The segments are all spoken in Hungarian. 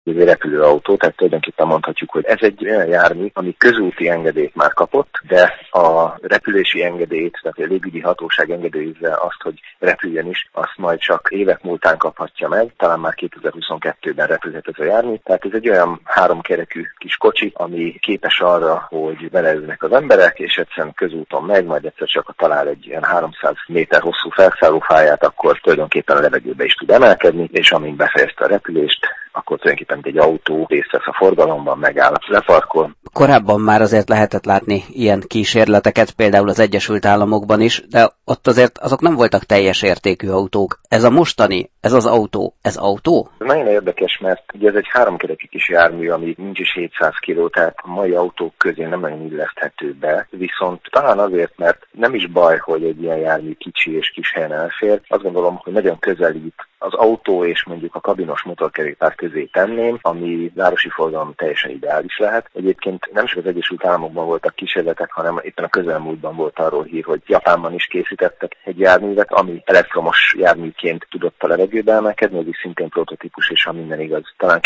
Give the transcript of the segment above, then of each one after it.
egy repülőautó, tehát tulajdonképpen mondhatjuk, hogy ez egy olyan jármű, ami közúti engedélyt már kapott, de a repülési engedélyt, tehát a légügyi hatóság engedélyezze azt, hogy repüljön is, azt majd csak évek múltán kaphatja meg, talán már 2022-ben repülhet ez a jármű. Tehát ez egy olyan háromkerekű kis kocsi, ami képes arra, hogy beleülnek az emberek, és egyszerűen közúton megy, majd egyszer csak talál egy ilyen 300 méter hosszú felszállófáját, akkor tulajdonképpen a levegőbe is tud emelkedni, és amint befejezte a repülést, akkor tulajdonképpen egy autó részt vesz a forgalomban, megáll, leparkol. Korábban már azért lehetett látni ilyen kísérleteket, például az Egyesült Államokban is, de ott azért azok nem voltak teljes értékű autók. Ez a mostani, ez az autó, ez autó? Ez nagyon érdekes, mert ugye ez egy háromkerekű kis jármű, ami nincs is 700 kg, tehát a mai autók közé nem nagyon illeszthető be, viszont talán azért, mert nem is baj, hogy egy ilyen jármű kicsi és kis helyen elfér. Azt gondolom, hogy nagyon közelít az autó és mondjuk a kabinos motorkerékpár közé tenném, ami városi forgalom teljesen ideális lehet. Egyébként nem csak az Egyesült Államokban voltak kísérletek, hanem éppen a közelmúltban volt arról hír, hogy Japánban is készítettek egy járművet, ami elektromos járműként tudott a levegőbe emelkedni, ez is szintén prototípus, és ha minden igaz, talán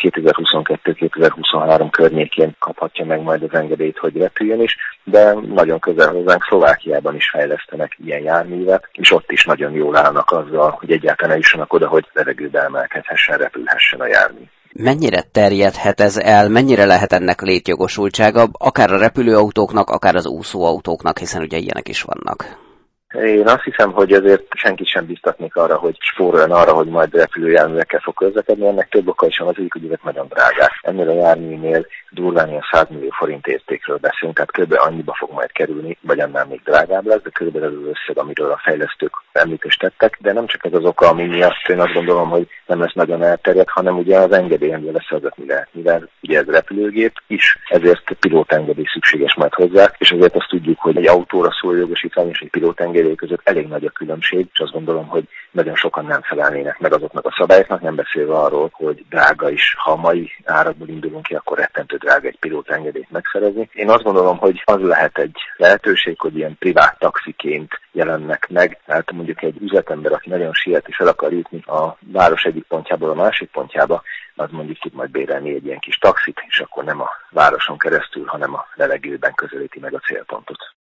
2022-2023 környékén kaphatja meg majd az engedélyt, hogy repüljön is, de nagyon közel hozzánk Szlovákiában is fejlesztenek ilyen járművet, és ott is nagyon jól állnak azzal, hogy egyáltalán eljussanak oda, hogy levegőbe emelkedhessen, repülhessen a jármű. Mennyire terjedhet ez el, mennyire lehet ennek létjogosultsága, akár a repülőautóknak, akár az úszóautóknak, hiszen ugye ilyenek is vannak? Én azt hiszem, hogy ezért senkit sem biztatnék arra, hogy spóroljon arra, hogy majd repülőjárművekkel fog közlekedni. Ennek több oka is van, az egyik, hogy ezek nagyon drágák. Ennél a járműnél durván ilyen 100 millió forint értékről beszélünk, tehát kb. Annyiba fog majd kerülni, vagy annál még drágább lesz, de körülbelül ez az összeg, amiről a fejlesztők említést tettek. De nem csak ez az oka, ami miatt én azt gondolom, hogy nem lesz nagyon elterjedt, hanem ugye az engedélyemről leszerzetni lehet, mivel ugye ez repülőgép is, ezért pilótaengedély szükséges majd hozzá, és azért azt tudjuk, hogy egy autóra szóló jogosítvány és egy pilótaengedély között elég nagy a különbség, és azt gondolom, hogy nagyon sokan nem felelnének meg azoknak a szabályoknak, nem beszélve arról, hogy drága is, ha a mai árakból indulunk ki, akkor rettentő drága egy pilótaengedélyt megszerezni. Én azt gondolom, hogy az lehet egy lehetőség, hogy ilyen privát taxiként jelennek meg, tehát mondjuk egy üzletember, aki nagyon siet és el akar jutni a város egyik pontjából a másik pontjába, az mondjuk tud majd bérelni egy ilyen kis taxit, és akkor nem a városon keresztül, hanem a levegőben közelíti meg a célpontot.